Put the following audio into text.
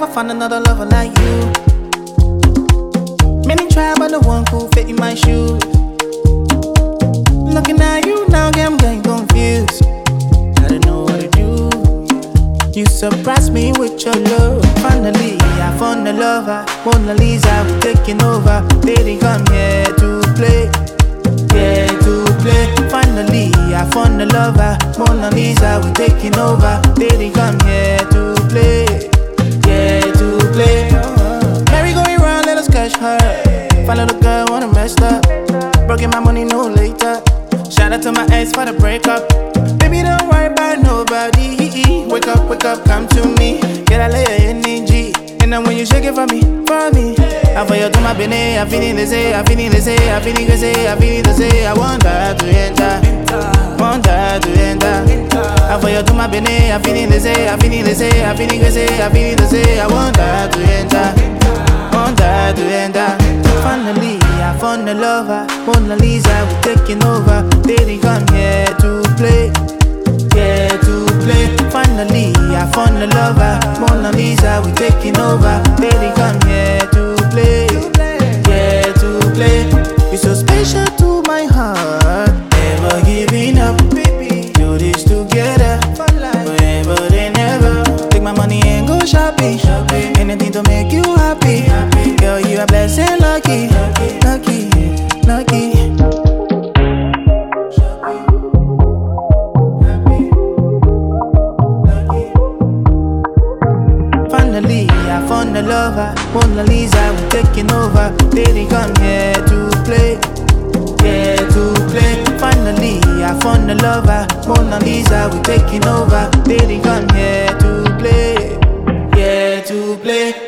never find another lover like you. Many try, but the one who fit in my shoes. Looking at you now, I'm getting confused. I don't know what to do. You surprised me with your love. Finally, I found a lover. Mona Lisa, we're taking over. They didn't come here to play. Yeah, to play. Finally, I found a lover. Mona Lisa, we're taking over. They didn't come here to play. Yeah, to play. Merry going round, let us catch her. Find a little girl, wanna mess up. Broken my money, no later. Shout out to my ex for the breakup. Baby, don't worry about nobody. Wake up, come to me. Get a layer energy. And then when you shake it for me. I for you to my bene, I feeling the say, I feeling the say, I feeling the say, I feeling the say. I want her to enter, want her to enter. I for you to my bene, I feeling the say, I feeling the say, I feeling the say, I feeling the say. I want her to enter, want her to enter. Finally, I found a lover. Mona Lisa, we're taking over. They didn't come here to play. Yeah, to play. Finally, I found a lover. Mona Lisa, we're taking over. They didn't come here to play. Yeah, to play. You're so special to my heart. Never giving up, baby. Do this together, forever and ever. Take my money and go shopping. Anything to make you happy. Girl, you are blessed and lucky. Lucky, lucky. Finally, I found a lover. Mona Lisa, we're taking over. They didn't come here to play. Yeah, to play. Finally, I found a lover. Mona Lisa, we're taking over. They didn't come here to play. Yeah, to play.